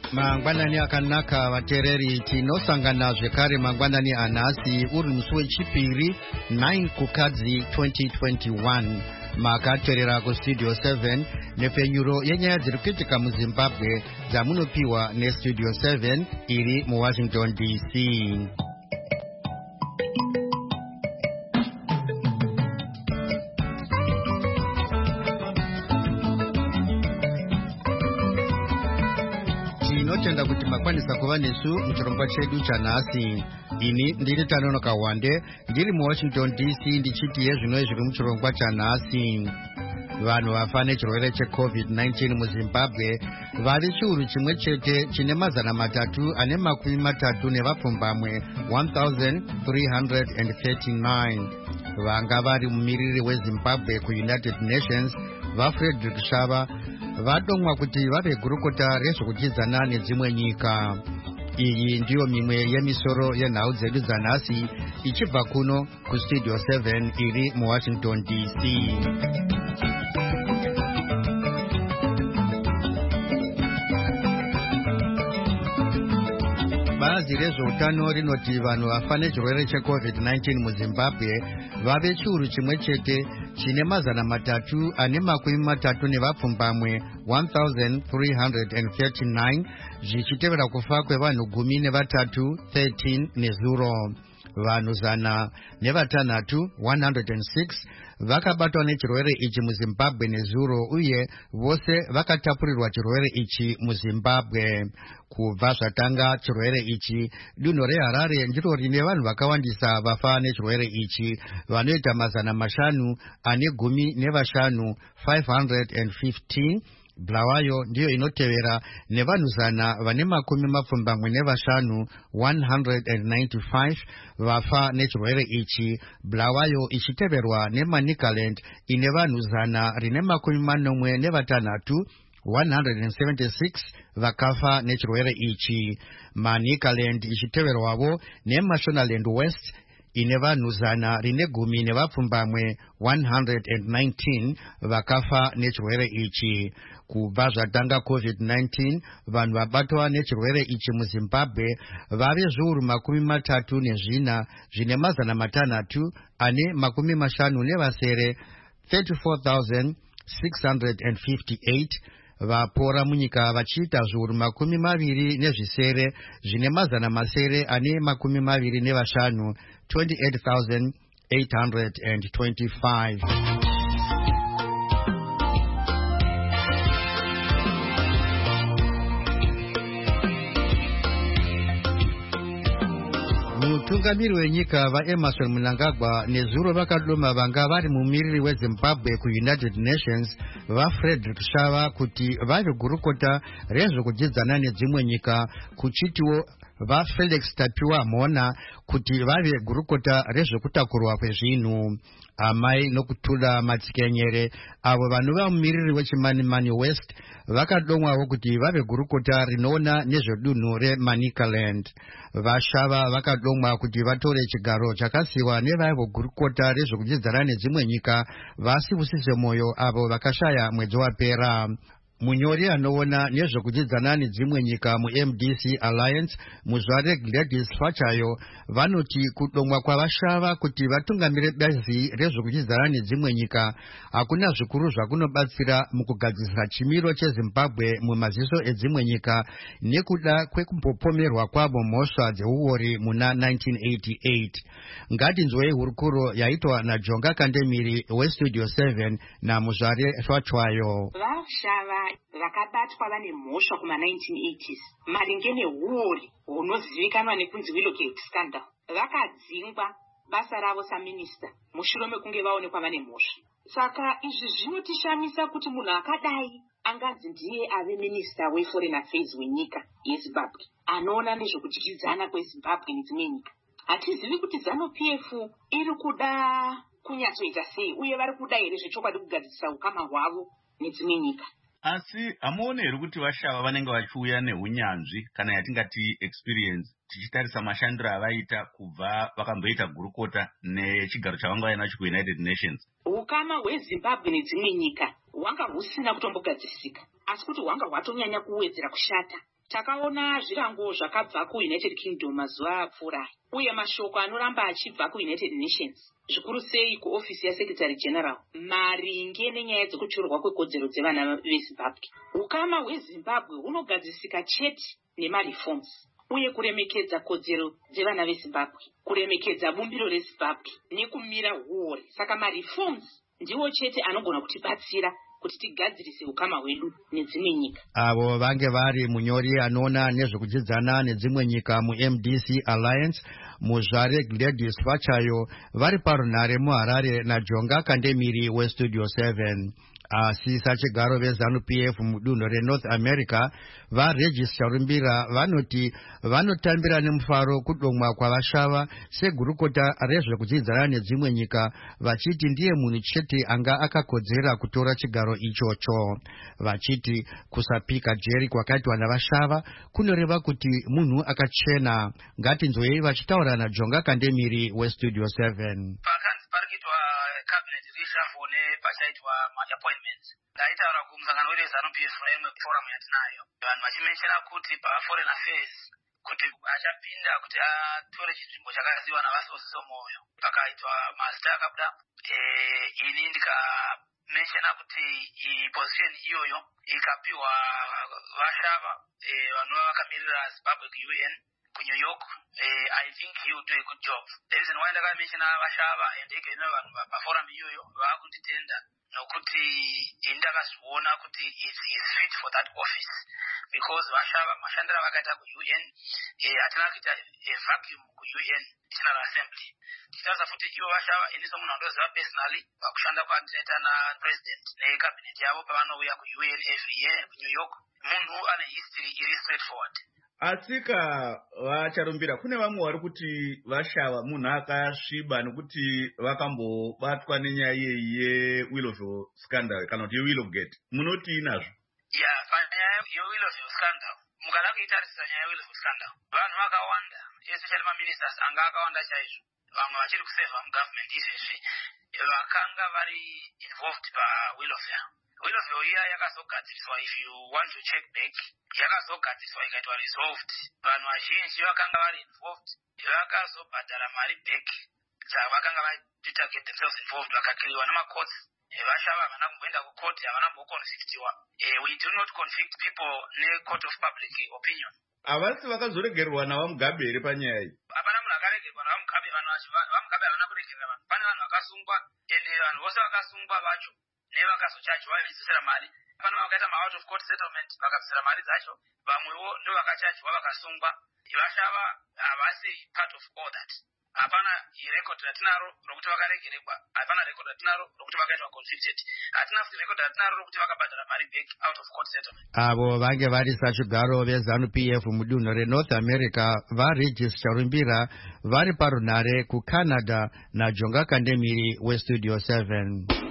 Mangwanani akanaka vatereri tinosangana zvekare mangwanani anhasi uri musi wechipiri 9 kukadzi 2021 makateerera kustudio 7 nepfenyuro yenyaya dziri kuitika muzimbabwe dzamunopiwa nestudio 7 iri muwashington dc. Tinotenda kuti makwanisa kuva nesu muchirongwa chedu chanhasi. Ini ndiri Tanonoka Wande ndiri muwashington dc ndichiti yezvino zviri muchirongwa chanhasi. Vanhu vafa nechirwere checovid-19 muzimbabwe vari chiuru chimwe chete chine mazana matatu ane makumi matatu nevapfumbamwe 1339. Vanga vari mumiriri wezimbabwe kuunited nations vaFrederick Shava vadomwa kuti vave gurukota rezvokudyidzana nedzimwe nyika. Iyi ndiyo mimwe yemisoro yenhau dzedu dzanhasi ichibva kuno kustudio 7 iri muwashington dc. Bazi rezveutano rinoti vanhu vafa nechirwere checovid-19 muzimbabwe vave chiuru chimwe chete chine mazana matatu ane makumi matatu nevapfumbamwe 1339 zvichitevera kufa kwevanhu 13 nezuro. Vanhu 106 vakabatwa nechirwere ichi muzimbabwe nezuro uye vose vakatapurirwa chirwere ichi muzimbabwe. Kubva zvatanga chirwere ichi, dunhu reHarare ndiro rine vanhu vakawandisa vafa nechirwere ichi vanoita mazana mashanu ane gumi nevashanu 515. Bulawayo ndiyo inotevera nevanhu 100 vane makumi mapfumbamwe nevashanu 195 vafa nechirwere ichi, Bulawayo ichiteverwa neManicaland ine vanhu 100 rine makumi manomwe nevatanhatu 176 vakafa nechirwere ichi. Manicaland ichiteverwavo neMashonaland West ine vanhu 100 rine gumi nevapfumbamwe 119 vakafa nechirwere ichi. Kubva zvatanga covid-19 vanhu vabatwa nechirwere ichi muzimbabwe vave zviuru makumi matatu nezvina zvine mazana matanhatu ane makumi mashanu nevasere 34,658. Vapora munyika vachiita zviuru makumi maviri nezvisere zvine mazana masere ane makumi maviri nevashanu 28,825. Mutungamiri wenyika vaEmerson Mnangagwa nezuro vakadoma vanga vari mumiriri weZimbabwe kuUnited Nations vaFrederick Shava kuti vave gurukota rezvokudyidzana nedzimwe nyika, kuchitiwo vaFelix Tapiwa Mona kuti vave gurukota rezvokutakurwa kwezvinhu. Amai nokutula Matsikenyere avo vanova mumiriri wechimanimani West vakadomwawo kuti vave gurukota rinoona nezvedunhu reManicaland. Vashava vakadomwa kuti vatore chigaro chakasiwa nevaivo gurukota rezvokudyidzana nedzimwe nyika vaSibusise Moyo avo vakashaya mwedzi wapera. Munyori anoona nezvokudyidzana nedzimwe nyika muMDC Alliance muzvare Gladys Fachayo vanoti kudomwa kwavashava kuti vatungamire bazi rezvokudyidzana nedzimwe nyika hakuna zvikuru zvakunobatsira mukugadzirisa chimiro cheZimbabwe mumaziso edzimwe nyika nekuda kwekumbopomerwa kwavo mhosva dzeuori muna 1988. Ngatinzwei hurukuro yaitwa naJonga Kandemiri westudio 7 namuzvare Shwachwayo. Vashava vakabatwa vane mhosva kuma-1980s maringe neuori hunozivikanwa nekunzi Willowgate scandal vakadzingwa basa ravo saminista mushure mekunge vaonekwa vane mhosva. Saka izvi zvinotishamisa kuti munhu akadai anganzi ndiye ave minista weforeign affairs wenyika yeZimbabwe anoona nezvokudyidzana kweZimbabwe nedzimwe nyika. Hatizivi kuti ZANU-PF iri kuda kunyatsoita sei uye vari kuda here zvechokwadi kugadzirisa ukama hwavo nedzimwe nyika. Asi hamuoni here kuti vashava vanenge vachiuya neunyanzvi kana yatingati experience tichitarisa mashandiro avaita kubva vakamboita gurukota nechigaro chavanga vainacho kuUnited Nations? Ukama hweZimbabwe nedzimwe nyika hwanga husina kutombogadzirisika, asi kuti hwanga hwatonyanya kuwedzera kushata takaona zvirango zvakabva kuUnited Kingdom mazuva apfuura uye mashoko anoramba achibva kuUnited Nations zvikuru sei kuofisi yaSecretary General maringe nenyaya dzekuchorwa kwekodzero dzevana veZimbabwe. Ukama hweZimbabwe hunogadzisika chete nemareforms uye kuremekedza kodzero dzevana veZimbabwe, kuremekedza bumbiro reZimbabwe nekumira huori. Saka mareforms ndiwo chete anogona kutibatsira kuti tigadzirise ukama hwedu nedzimwe nyika. Avo vange vari munyori anoona nezvekudzidzana nedzimwe nyika muMDC Alliance muzvare Gladys Vachayo vari parunhare muHarare naJonga Kandemiri weStudio 7. Asi sachigaro veZANU-PF mudunhu reNorth America vaRegis Charumbira vanoti vanotambira nemufaro kudomwa kwavashava segurukota rezvekudzidzana nedzimwe nyika vachiti ndiye munhu chete anga akakodzera kutora chigaro ichocho. Vachiti kusapika jeri kwakaitwa navashava kunoreva kuti munhu akachena. Ngatinzwei vachitaura naJonga Kandemiri weStudio 7. pachaitwa ma-appointments ndaitaura kumusangano weZANU-PF neimwe forum yatinayo vanhu vachimenshena kuti paforeign affairs kuti achapinda kuti atore chinzvimbo chakaziwa navasosiso moyo pakaitwa mazita akabuda ini ndikamenshena kuti position iyoyo ikapiwa vashava vanova vakamirira Zimbabwe kuUN kuNew York. I think he will do a good job. The reason why ndakamenshena vashava and ikaino vanhu paforum iyoyo vakunditenda nokuti ndakazviona kuti is fit for that office because vashava mashandira vakaita kuUN hatina kuita vacuum kuUN General Assembly. Tichaza futi ivo vashava iniso munhu andoziva personally pakushanda kwandinoita napresident necabinet yavo pavanouya kuUN every year kuNew York. Munhu ane history iri straightforward. Asika vacharumbira kune vamwe vari kuti vashava munhu akasviba nekuti vakambobatwa nenyaya yeWillowville scandal kana kuti yeWillowgate. Munoti inazvo? Panyaya yeWillowville scandal mukada kuitarisisa nyaya yeWillowville scandal vanhu vakawanda especially maministers anga akawanda chaizvo vamwe vachiri kuseva mugovernment izvezvi vakanga vari involved paWillowville. Willowville iya yakazogadziriswa, if you want to check back, yakazogadziriswa ikaitwa resolved. Vanhu vazhinji vakanga vari involved vakazobhadhara mari back dzavakanga vaita get themselves involved vakakiriwa nemacourts. Vashava havana kumboenda kukoti, havana kumboconvictiwa. We do not convict people necourt of public opinion. Havasi vakazoregerwa navaMugabe here panyaya iyi? Hapana munhu akaregerwa navaMugabe. Vanhu vaMugabe havana kuregerera vanhu. Pane vanhu vakasungwa ende vanhu vose vakasungwa vacho nevakazochachwa vaisisira mari. Pane vakaita ma-out of court settlement vakabvisira mari dzacho. Vamwewo ndo vakachachwa vakasungwa. Vashava havasi part of all that. Hapana record ratinaro rokuti vakaregerekwa. Hapana record ratinaro rokuti vakaitwa convicted. Hatina futi record ratinaro rokuti vakabhadhara mari back out of court settlement. Avo vange vari sachigaro veZANU-PF mudunhu reNorth America vaRegis Charumbira vari parunhare kuCanada naJonga Kandemiri weStudio 7.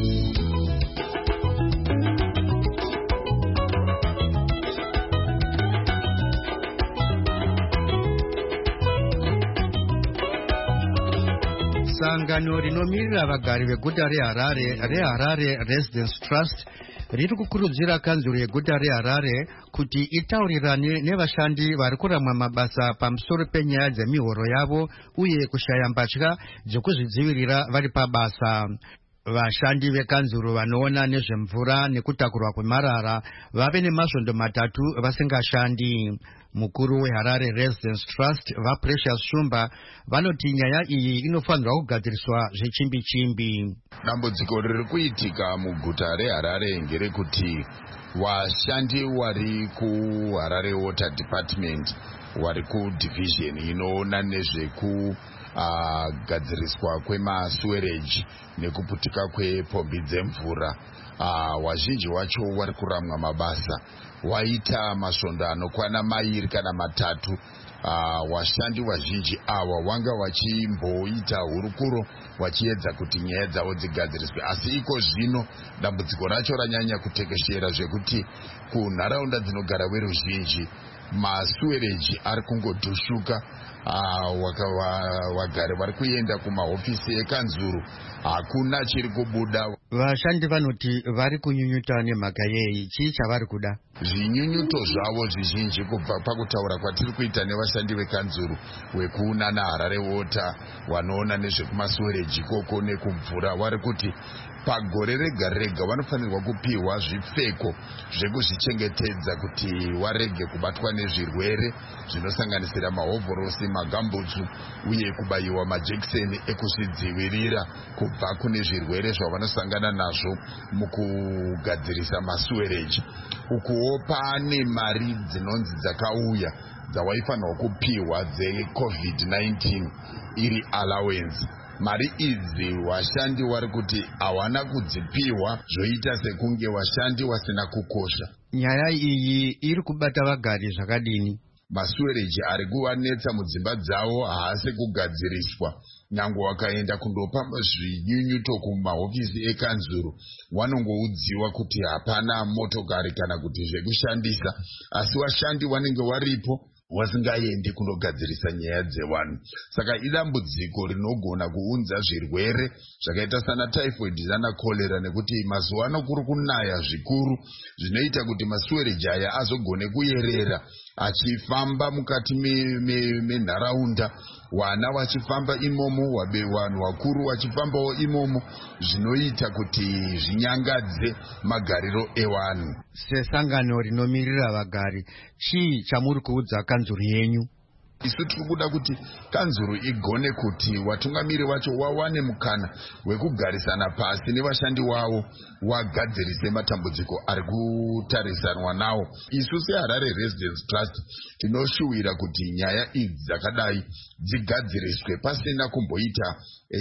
Sangano rinomirira vagari veguta reHarare Residence Trust riri kukurudzira kanzuro yeguta reHarare kuti itaurirane nevashandi vari kuramwa mabasa pamusoro penyaya dzemihoro yavo uye kushaya mbatya dzekuzvidzivirira vari pabasa. Vashandi vekanzuro vanoona nezvemvura nekutakurwa kwemarara vave nemasvondo 3 vasingashandi. Mukuru weHarare Residence Trust vaPrecious Shumba vanoti nyaya iyi inofanirwa kugadziriswa zvechimbi-chimbi. Dambudziko riri kuitika muguta reHarare ngerekuti vashandi vari kuHarare Water Department vari kudivision inoona nezvekugadziriswa kwemasewerage nekuputika kwepombi dzemvura. Wazhinji wacho vari kuramwa mabasa waita masvondo anokwana 2 kana 3. Washandi wazhinji awa wanga wachimboita hurukuro wachiedza kuti nyaya dzavo dzigadziriswe, asi iko zvino dambudziko racho ranyanya kutekeshera zvekuti kunharaunda dzinogara veruzhinji masuwereji ari kungodhushuka. Vagari vari kuenda kumahofisi ekanzuru, hakuna chiri kubuda. Vashandi vanoti vari kunyunyuta nemhaka yei? Chii chavari kuda? Zvinyunyuto zvavo zvizhinji kubva pakutaura kwatiri kuita nevashandi vekanzuru wekuuna naHarare Water, vanoona nezvekumasuwereji koko nekumvura, vari kuti pagore rega rega vanofanirwa kupiwa zvipfeko zvekuzvichengetedza kuti warege kubatwa nezvirwere zvinosanganisira mahovhorosi, magambutsu uye kubayiwa majekiseni ekuzvidzivirira kubva kune zvirwere zvavanosangana nazvo mukugadzirisa masuwereji. Ukuwo pane mari dzinonzi dzakauya dzawaifanirwa kupiwa dzeCovid-19 iri allowance. Mari idzi washandi wari kuti hawana kudzipiwa, zvoita sekunge washandi wasina kukosha. Nyaya iyi iri kubata vagari zvakadini? Masuwereji ari kuvanetsa mudzimba dzavo haasi kugadziriswa. Nyange wakaenda kundopa zvinyunyuto kumahofisi ekanzuru, vanongoudziwa kuti hapana motokari kana kuti zvekushandisa, asi vashandi vanenge varipo wasingaendi kundogadzirisa nyaya dzevanhu. Saka idambudziko rinogona kuunza zvirwere zvakaita sana typhoid nana cholera, nekuti mazuva ano kuri kunaya zvikuru zvinoita kuti masuwereji aya azogone kuyerera achifamba mukati menharaunda, vana vachifamba imomo, vanhu vakuru vachifambawo imomo, zvinoita kuti zvinyangadze magariro evanhu. Sesangano rinomirira vagari, chii chamuri kuudza kanzuru yenyu? Isu tiri kuda kuti kanzuru igone kuti watungamiri vacho wawane mukana wekugarisana pasi nevashandi wavo wagadzirise matambudziko ari kutarisanwa nawo. Isu seHarare Residence Trust tinoshuwira kuti nyaya idzi dzakadai dzigadziriswe pasina kumboita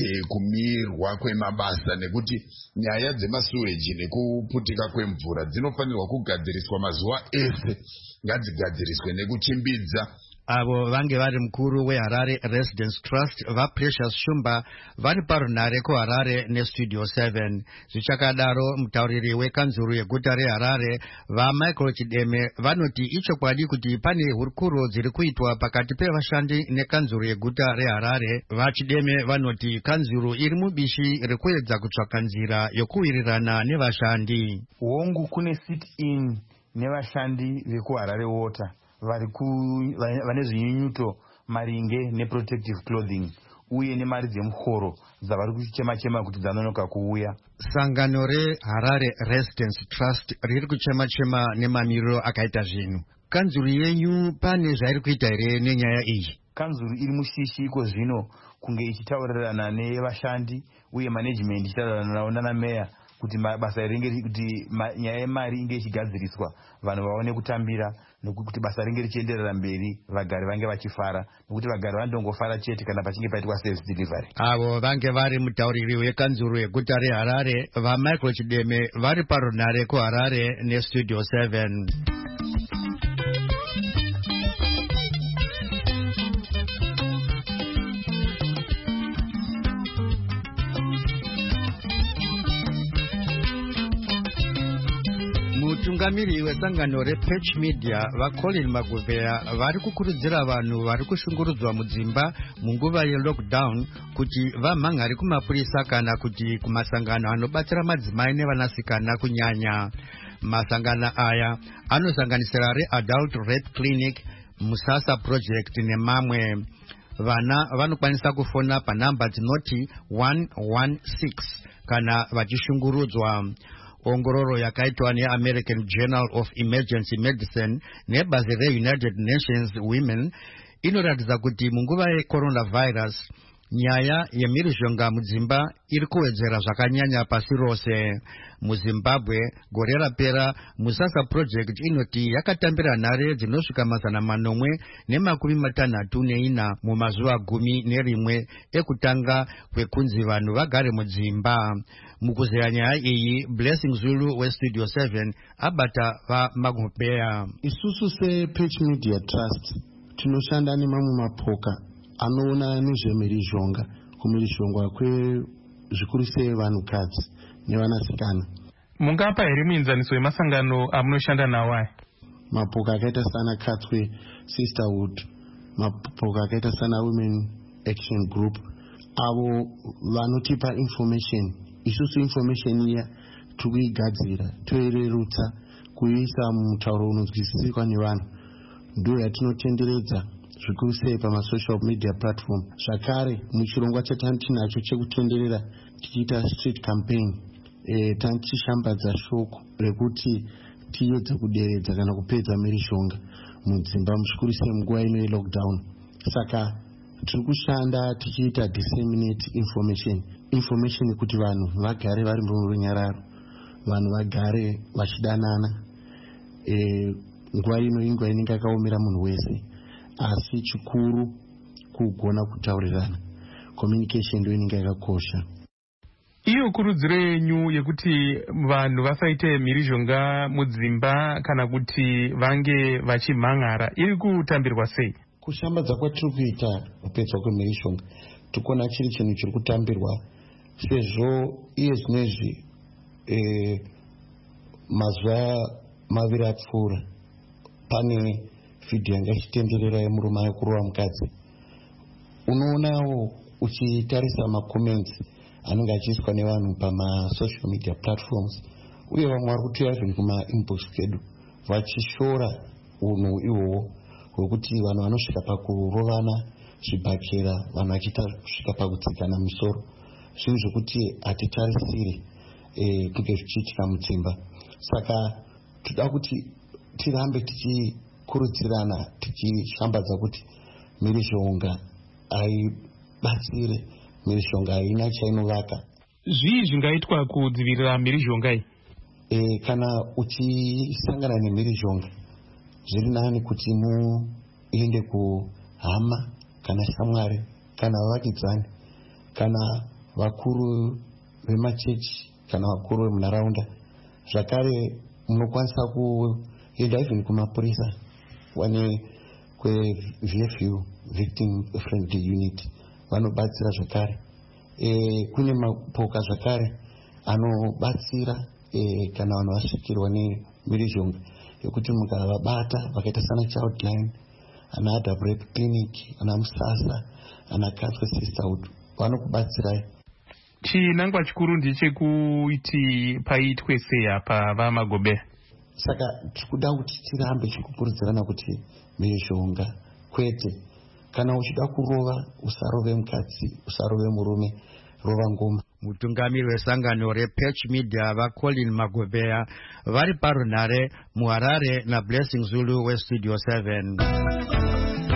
kumirwa kwemabasa, nekuti nyaya dzemasuweji nekuputika kwemvura dzinofanirwa kugadziriswa mazuva ese. Ngadzigadziriswe nekuchimbidza. Avo vange vari mukuru weHarare Residence Trust vaPrecious Shumba vari parunhare kuHarare neStudio 7. Zvichakadaro mutauriri wekanzuru yeguta reHarare vaMichael Chideme vanoti ichokwadi kuti pane hurukuro dziri kuitwa pakati pevashandi nekanzuru yeguta reHarare. VaChideme vanoti kanzuru iri mubishi rekuedza kutsvaka nzira yokuwirirana nevashandi. Hongu kune sit-in nevashandi vekuHarare Water vane zvinyunyuto maringe neprotective clothing uye nemari dzemuhoro dzavari kuchema-chema kuti dzanonoka kuuya. Sangano reHarare Residence Trust riri kuchema-chema nemamiriro akaita zvinhu. Kanzuru yenyu pane zvairi kuita here nenyaya iyi? Kanzuru iri mushishi iko zvino kunge ichitaurirana nevashandi uye management ichitaurirana navo nana meya kuti basa ringe kuti nyaya yemari inge ichigadziriswa, vanhu vaone kutambira, nekuti basa ringe richienderera mberi, vagari vange vachifara, nekuti vagari vandongofara chete kana pachinge paitwa sales delivery. Avo vange vari mutauriri wekanzuru yeguta reHarare vaMichael Chideme vari parunhare kuHarare neStudio 7. Mutungamiri wesangano rePatch Media vaColin Maguvea vari kukurudzira vanhu vari kushungurudzwa mudzimba munguva yelockdown kuti vamhangari kumapurisa kana kuti kumasangano anobatsira madzimai nevanasikana kunyanya. Masangano aya anosanganisira reAdult Rape Clinic, Musasa Project nemamwe. Vana vanokwanisa kufona panhamba dzinoti 116 kana vachishungurudzwa. Ongororo yakaitwa neAmerican Journal of Emergency Medicine nebazi reUnited Nations Women inoratidza kuti munguva yeCoronavirus nyaya yemhirizhonga mudzimba iri kuwedzera zvakanyanya pasi rose. MuZimbabwe gore rapera Musasa Project inoti yakatambira nhare dzinosvika 464 mumazuva 11 ekutanga kwekunzi vanhu vagare mudzimba. Mukuzeya nyaya iyi Blessing Zulu weStudio 7 abata vaMaguvea. Isusu sePatch Media Trust tinoshanda nemamwe mapoka anoona nezvemhirizhonga, kumhirizhonga zvikuru sei vanhukadzi nevanasikana. Mungapa here muenzaniso wemasangano amunoshanda nawo aya? mapoka akaita sana Katswe Sisterhood, mapoka akaita sana Women Action Group, avo vanotipa information. Isusu information iya tikuigadzira toirerutsa kuisa mutauro unonzwisisika nevanhu, ndo yatinotenderedza zvikuru sei pamasocial media platform. Zvakare muchirongwa chatinacho chekutenderera tichiita street campaign, tichishambadza shoko rekuti tiyedza kuderedza kana kupedza mhirizhonga mudzimba, zvikuru sei munguva ino yelockdown. Saka tiri kushanda tichiita disseminate information kuti vanhu vagare vari murunyararo, vanhu vagare vachidanana. Nguva ino inguva inenge yakaomera munhu wese, asi chikuru kugona kutaurirana. Communication ndio inenge yakakosha. Iyo kurudziro yenyu yekuti vanhu vasaite mhirizhonga mudzimba kana kuti vange vachimhan'ara iri kutambirwa sei? Kushambadza kwatiri kuita kupedzwa kwemhirizhonga tikuona chiri chinhu chiri kutambirwa, sezvo iye zvinezvi mazuva maviri apfuura pane vhidhiyo yanga ichitenderera yemurume akurova mukadzi. Unoonawo uchitarisa macomments anenge achiiswa nevanhu pamasocial media platforms, uye vamwe vari kutoya zvinhu kumainbox kedu vachishora unhu ihwohwo hwekuti vanhu vanosvika pakurovana zvibhakera, vanhu vachiita kusvika pakutsikana musoro, zvinhu zvokuti hatitarisiri kunge zvichiitika mudzimba. Saka toda kuti tirambe tichikurudzirana, tichishambadza kuti mhirizhonga aibatsire, mhirizhonga haina chainovaka. Zvii zvingaitwa kudzivirira mhirizhonga iyi? Kana uchisangana nemhirizhonga, zviri nani kuti muende kuhama kana shamwari kana vavakidzani kana vakuru vemachechi kana vakuru vemunharaunda. Zvakare munokwanisa kuenda even kumapurisa, wane kweVFU Victim Friendly Unit vanobatsira. Zvakare kune mapoka zvakare anobatsira kana vanhu vasvikirwa nemhirizhonga yekuti mukavabata vakaita sana Childline, ana AWREP Clinic, ana Musasa, ana Katswe Sisterhood vanokubatsirai. Chinangwa chikuru ndechekuti paitwe sei apa vaMagobe? Saka tikuda kuti tirambe chikukurudzirana kuti mhirizhonga kwete, kana uchida kurova usarove mukadzi, usarove murume, rova ngoma. Mutungamiri wesangano rePatch Media vaColin Magobeya vari parunhare muHarare naBlessing Zulu weStudio 7.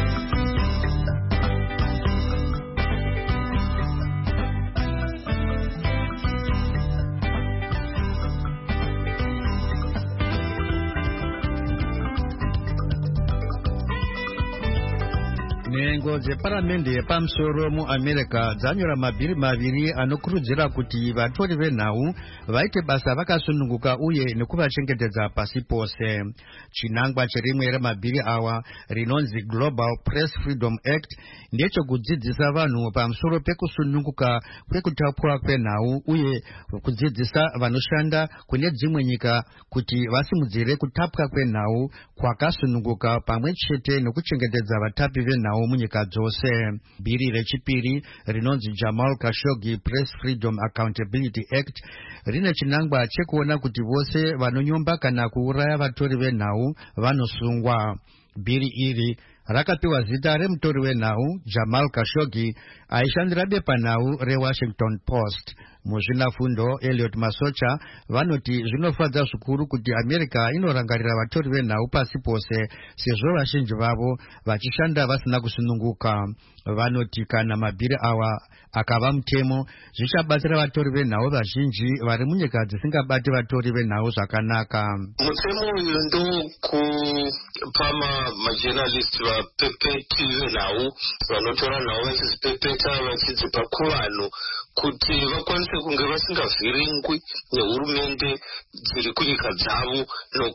Nhengo dzeparamende yepamusoro muAmerica dzanyora mabhiri maviri anokurudzira kuti vatori venhau vaite basa vakasununguka uye nekuvachengetedza pasi pose. Chinangwa cherimwe remabhiri awa rinonzi Global Press Freedom Act ndechekudzidzisa vanhu pamusoro pekusununguka kwekutapwa kwenhau uye kudzidzisa vanoshanda kune dzimwe nyika kuti vasimudzire kutapwa kwenhau kwakasununguka pamwe chete nekuchengetedza vatapi venhau munyika dzose. Bhiri rechipiri rinonzi Jamal Khashoggi Press Freedom Accountability Act rine chinangwa chekuona kuti vose vanonyomba kana kuuraya vatori venhau vanosungwa. Bhiri iri rakapiwa zita remutori wenhau Jamal Khashoggi aishandira bepanhau reWashington Post. Muzvinafundo Elliot Masocha vanoti zvinofadza zvikuru kuti America inorangarira vatori venhau pasi pose sezvo vazhinji vavo vachishanda vasina kusununguka. Vanoti kana mabhiri awa akava mutemo zvichabatsira vatori venhau vazhinji vari munyika dzisingabati vatori venhau zvakanaka. Mutemo uyu ndokupa majournalist vapepeti venhau vanotora nhau vachizipepeta vachidzipa kuvanhu kuti vakwanise kunge vasingavhiringwi nehurumende dziri kunyika dzavo,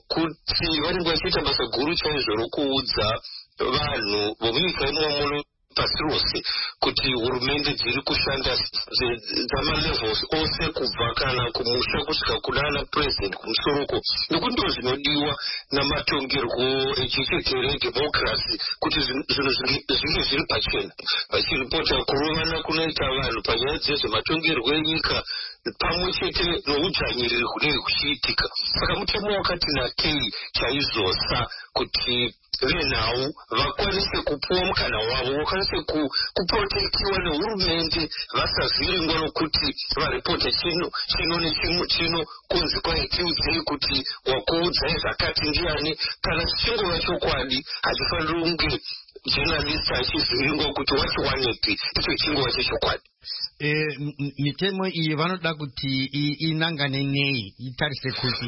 nokuti vanenge vachiita basa guru chaizvo rokuudza vanhu vomunyika imomo pasi rose kuti hurumende dziri kushanda dzamalevels ose kubva kana kumusha kusvika kunana president kumusoroko nekuti ndo zvinodiwa namatongerwo echichetero edemocracy kuti zvinhu zvinge zviri pachena. Vachiripota kurovana kunoita vanhu panyaya dzezvematongerwo enyika pamwe chete noudzvanyiriri kunenge kuchiitika. Saka mutemo wakati nakei chaizosa kuti venhau vakwanise kupuwa mukana wavo, vakwanise kuprotektiwa nehurumende, vasavhiringwa nokuti varipota chino kunzi kwaitiudzei kuti wakuudzai zvakati ndiani. Kana chichingova chokwadi hachifaniri kunge journalist achivhiringwa kuti wachiwanepi, icho chingova chechokwadi. Mitemo iyi vanoda kuti inangane nei, itarise kuti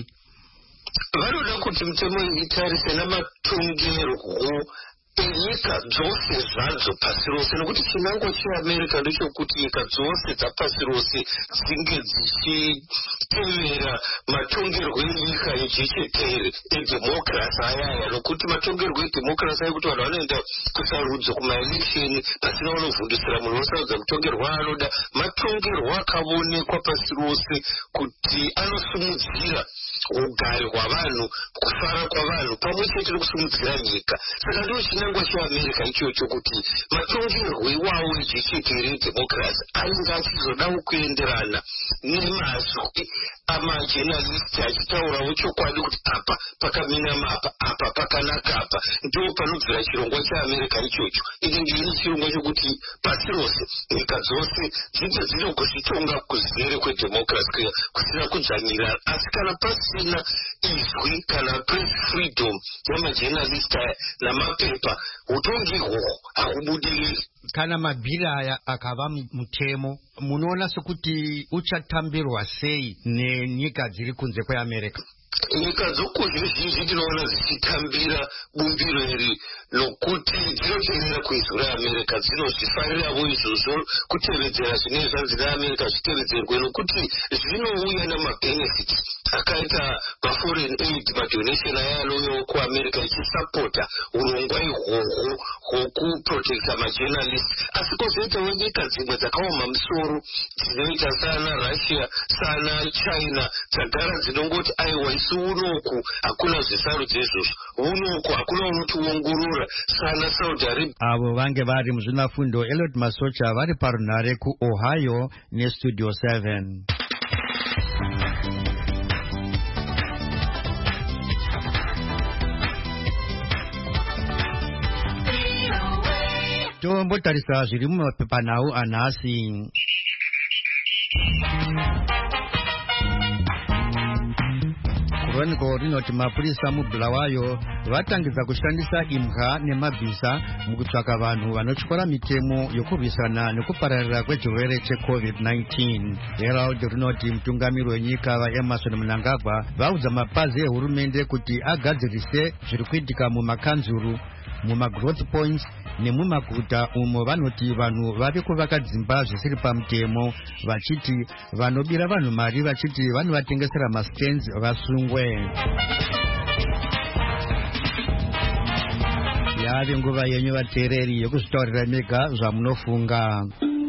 vanoda kuti mitemo iyi itarise namatongerwo enyika dzose zvadzo pasi rose, nekuti chinangwa cheamerica ndechokuti nyika dzose dzapasi rose dzinge dzichitevera matongerwo enyika ejechetere edemocracy ayaya, nokuti matongerwo edemocracy ayekuti vanhu vanoenda kusarudzo kumaeleksheni pasina vanovhundisira munhu unosarudza mutongerwo anoda. Matongerwo akaonekwa pasi rose kuti anosumudzira ugare hwavanhu, kufara kwavanhu, pamwe chete nekusumudzira nyika. Saka ndiwo chinangwa cheamerica ichocho kuti matongerwo iwawo ejechetere edemocracy ainge achizodawo kuenderana nemazwi amajournalist achitaurawo chokwadi kuti apa pakaminama apa pakanaka apa. Ndo panobvira chirongwa cheamerica ichocho. Inenge ine chirongwa chokuti pasi rose nyika dzose dzinge dzine kuzvitonga kuzere kwedemocracy kusina kudzvanyira. Asi kana pasina izwi kana press freedom yamajournalist namapepa, utongi ihwohwo hakubudiriri. Kana mabhiri aya akava mutemo, munoona sekuti uchatambirwa sei nenyika dziri kunze kweamerica? Nyika dzokuzhe zhinji tinoona dzichitambira bumbiro iri nokuti dzinoteerera kuizwi reamerica, dzinozvifariravo izvozvo kutevedzera zvinenge zvanzi neamerica zvitevedzerwe, nokuti zvinouya namabenefits akaita maforeign aid, madonation aya anouyawo kuamerica ichisapota urongwa ihwohwo hwokuprotekta majournalist. Asi kozoitawo nyika dzimwe dzakaoma musoro dzinoita sana Russia sana China dzagara dzinongoti aiwa isu unoku hakuna zvisarudzo izvozvo, unoku hakuna unotiongorora sana Saudi Arabia. Avo vange vari muzvinafundo Elliot Masocha vari parunhare kuOhio neStudio 7. Tombotarisa zviri mumapepanhau anhasi. Chronicle rinoti mapurisa muBulawayo vatangidza kushandisa imha nemabhiza mukutsvaka vanhu vanotyora mitemo yokurwisana nekupararira kwechirwere cheCovid-19. Herald rinoti mutungamiri wenyika vaEmmerson Mnangagwa vaudza mapazi ehurumende kuti agadzirise zviri kuitika mumakanzuru, mumagrowth points nemumaguta umo vanoti vanhu vari kuvaka dzimba zvisiri pamutemo, vachiti vanobira vanhu mari vachiti vanovatengesera maskens vasungwe. Yave nguva yenyu vateereri yokuzvitaurira mega zvamunofunga.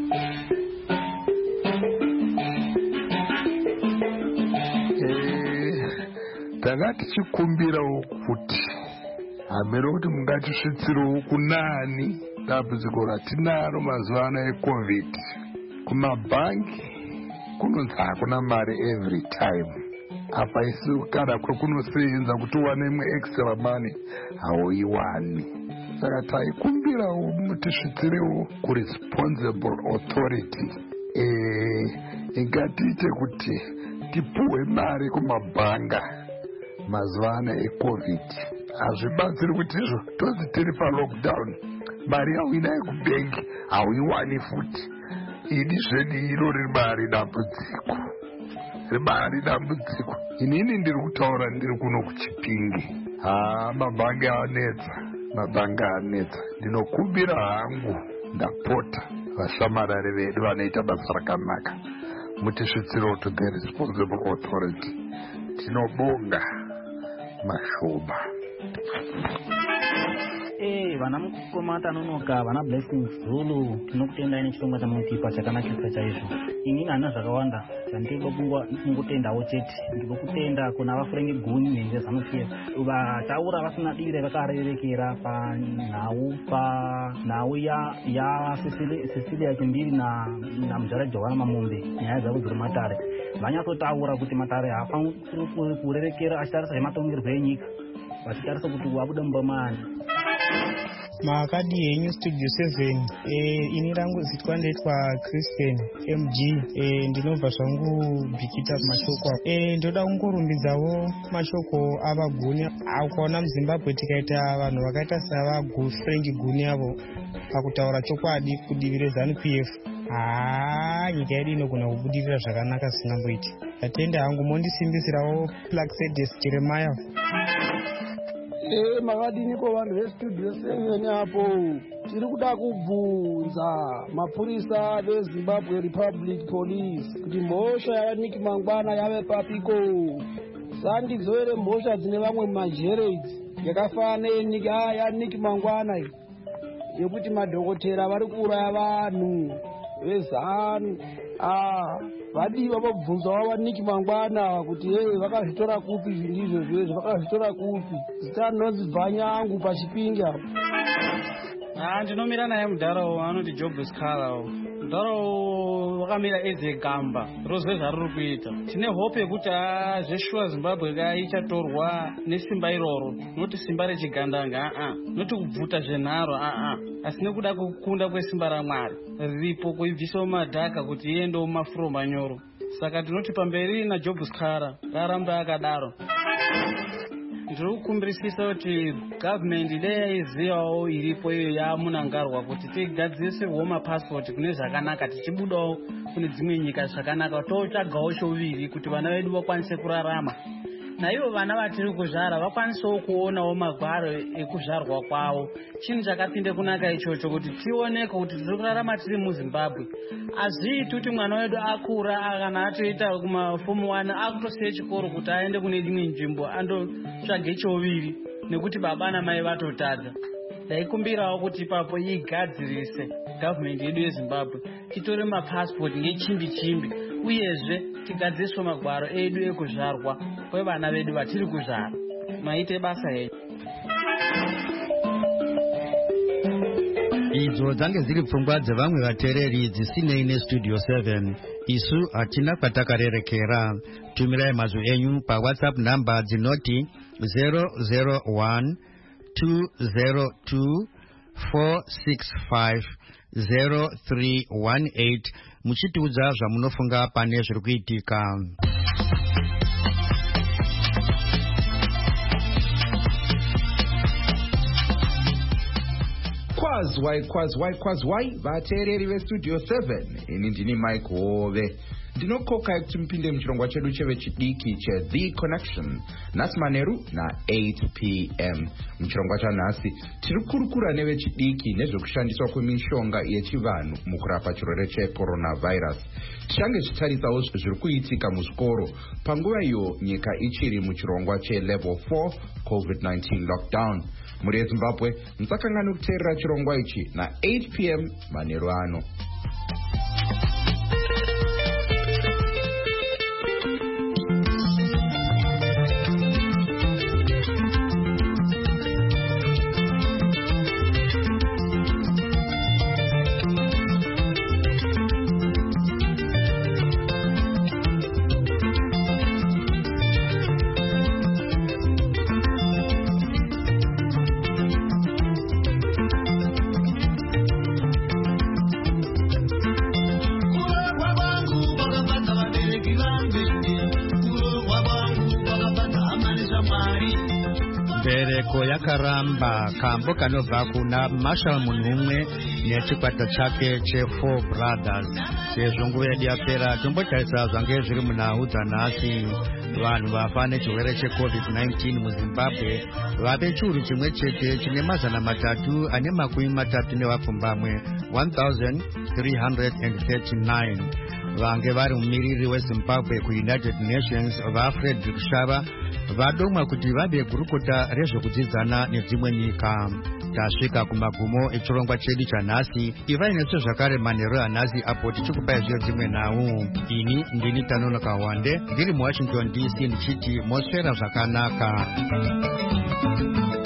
Tanga tichikumbirawo kuti hamere kuti mungatisvitsirewo kunani dambudziko ratinaro mazuva ano eCovid. Kumabhangi kunonzi hakuna mari every time. Apa isu kana kwekunosenza kuti uwane extra money hauiwani. Saka taikumbirawo mutisvitsirewo kuresponsible authority. Ingatiite kuti tipuwe mari kumabhanga mazuva ano eCovid. Hazvibatsiri kuti izvo tozi tiri palockdown mari yauinayo kubengi hauiwani futi. Ini zvedi iro ribari dambudziko, ribari dambudziko. Inini ndiri kutaura ndiri kuno kuChipinge. Mabhangi anetsa. Ndinokumbira hangu ndapota vashamarari vedu vanoita basa rakanaka mutisvitsirewo to the responsible authority. Tinobonga mashoba. vana mukomata nonoka vana Blessings Zulu tinokutendai nechirongwa chamunotipwa chakanakisa chaizvo. Inini hana zvakawanda zvandinoda kungotendawo chete. Ndiri kutenda kuna vafurenge guni nezvaZANU-PF vataura vasina dire vakarerekera panhau ya Cecilia Chimbiri na Muzara Jowana Mamombe nyaya dzavo dziri Matare. Vanyatsotaura kuti Matare haafaniri kurerekera achitarisa zvematongerwo enyika vachitarisa kuti wabuda mubamani. Makadi yenyu Studio 7 ini rangu zitwa ndaitwa Christian MG ndinobva zvangu Bikita mashoko ndoda kungorumbidzawo mashoko avaguni akuona muZimbabwe tikaita vanhu vakaita Frank Guni avo pakutaura chokwadi kudivi reZANU-PF nyika yedu inogona kubudirira zvakanaka zvisingamboiti. Tatenda hangu mondisimbisirawo Plaxedes Jeremiah. Makadiniko vanhu veStudio 7 apo tiri kuda kubvunza mapurisa veZimbabwe Republic Police kuti mhosva yaNick Mangwana yave papiko. Sandidzo ere mhosva dzine vamwe majere idzi yakafanana yaNick Mangwana yekuti madhokotera vari kuuraya vanhu veZANU vadiva vobvunzawo vaNick Mangwana kuti vakazvitora kupi zvindizvo zvezvo vakazvitora kupi. Zita rinonzi Bvanyangu pachipinga. Ndinomira naye mudharawo anoti Job Scala. Mudharawo wakamira ezegamba rozve zvariri kuita. Tine hope yekuti zveshuwa Zimbabwe ichatorwa nesimba iroro, noti simba rechigandanga noti kubvuta zvenharo asi nekuda kukunda kwesimba raMwari riripo kuibvisa madhaka kuti iende mumafuro manyoro. Saka tinoti pamberi naJob Scala raramba akadaro. Ndiri kukumbirisisa kuti gavhmendi dai yaizivawo iripo iyo yamunangarwa kuti tigadzirisirwewo mapasipoti kune zvakanaka tichibudawo kune dzimwe nyika zvakanaka totsvagawo choviri kuti vana vedu vakwanise kurarama. Naivo vana vatiri kuzvara vakwanisewo kuonawo magwaro ekuzvarwa kwavo. Chinhu chakapinde kunaka ichocho kuti tioneke kuti tiri kurarama tiri muZimbabwe. Hazviiti kuti mwana wedu akura kana atoita kumafomu 1 akutosiya chikoro kuti aende kune imwe nzvimbo andotsvage choviri nekuti baba namai vatotadza. Ndaikumbirawo kuti ipapo igadzirise gavhmendi yedu yeZimbabwe titore mapasipoti ngechimbi chimbi uyezve tigadziriswe magwaro edu ekuzvarwa kwevana vedu vatiri kuzvara. Maite basa henyu. Idzo dzange dziri pfungwa dzevamwe vateereri dzisinei neStudio 7. Isu hatina kwatakarerekera. Tumirai mazwi enyu paWhatsApp namba dzinoti 001 202 465 0318 muchitiudza zvamunofunga pane zviri kuitika. Kwazwai vateereri veStudio 7 ini ndini Mike Hove. Ndinokokai kuti mupinde muchirongwa chedu chevechidiki cheThe Connection nhasi manheru na8 p.m. Muchirongwa chanhasi tiri kurukura nevechidiki nezvekushandiswa kwemishonga yechivanhu mukurapa chirwere checoronavirus. Tichange tichitaritsawo zviri kuitika muzvikoro panguva iyo nyika ichiri muchirongwa chelevel 4 COVID-19 lockdown. Muri yeZimbabwe musakangani kuteerera chirongwa ichi na8 p.m. manheru ano. Yakaramba kambo kanobva kuna Marshall Munhumwe nechikwata chake che4 Brothers. Sezvo nguva yedu yapera tombotarisa zvange zviri munhau dzanhasi. Vanhu vafa nechirwere cheCovid-19 muZimbabwe vave chiuru chimwe chete chine 330 nevapfumbamwe 1339. Vange vari mumiriri weZimbabwe kuUnited Nations vaFrederick Shava vadomwa kuti vabe gurukota rezvekudzidzana nedzimwe nyika. tasvika kumagumo echirongwa chedu chanhasi. Ivai nesu zvakare manheru anhasi apo tichikupai zvedzimwe nhau. Ini ndini Tanonoka Wande ndiri muWashington DC ndichiti moswera zvakanaka.